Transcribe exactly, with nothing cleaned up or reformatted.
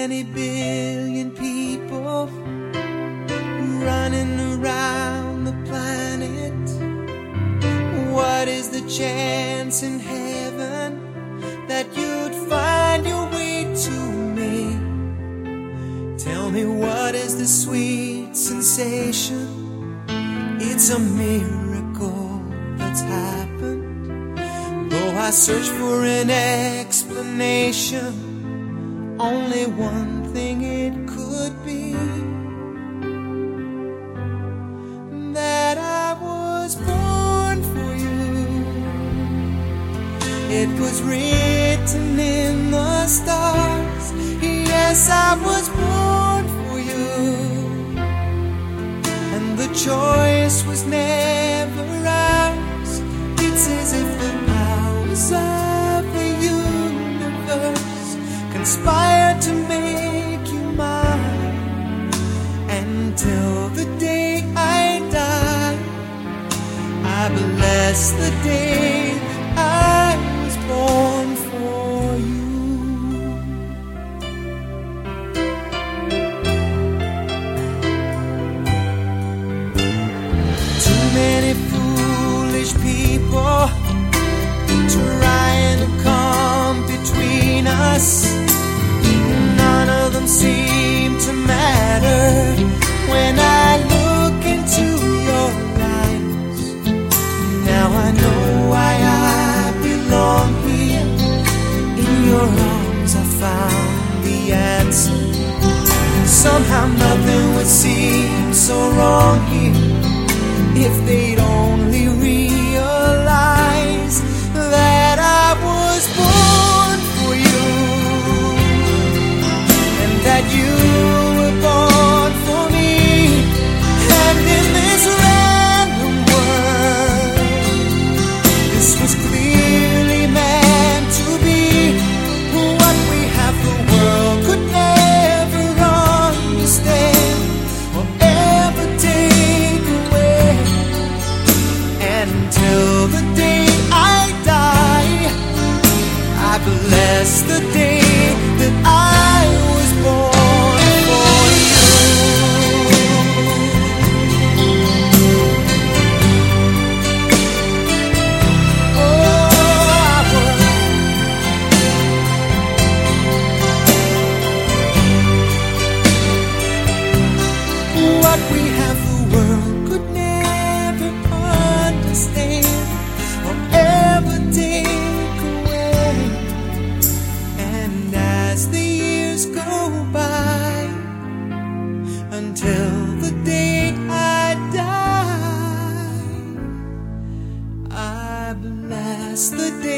many billion people running around the planet. What is the chance in heaven that you'd find your way to me? Tell me, what is the sweet sensation? It's a miracle that's happened. Though I search for an explanation, only one thing it could be: that I was born for you. It was written in the stars. Yes, I was born for you. And the choice was never ours. It's as if the powers of the universe conspired to make you mine. Until the day I die, I bless the day I was born for you. Too many foolish people trying to come between us. None of them seem to matter when I look into your eyes. Now I know why I belong here. In your arms I found the answer. Somehow nothing would seem so wrong here if they'd only realize that I was born for you, and that you were born for me. And in this random world, this was clearly meant to be. What we have, the world could never understand or ever take away. Until the day I die, I bless the day that I was born for you. Oh, I was. What we have, the world could never understand or ever take away. And as the years go by, until the day I die, I bless the day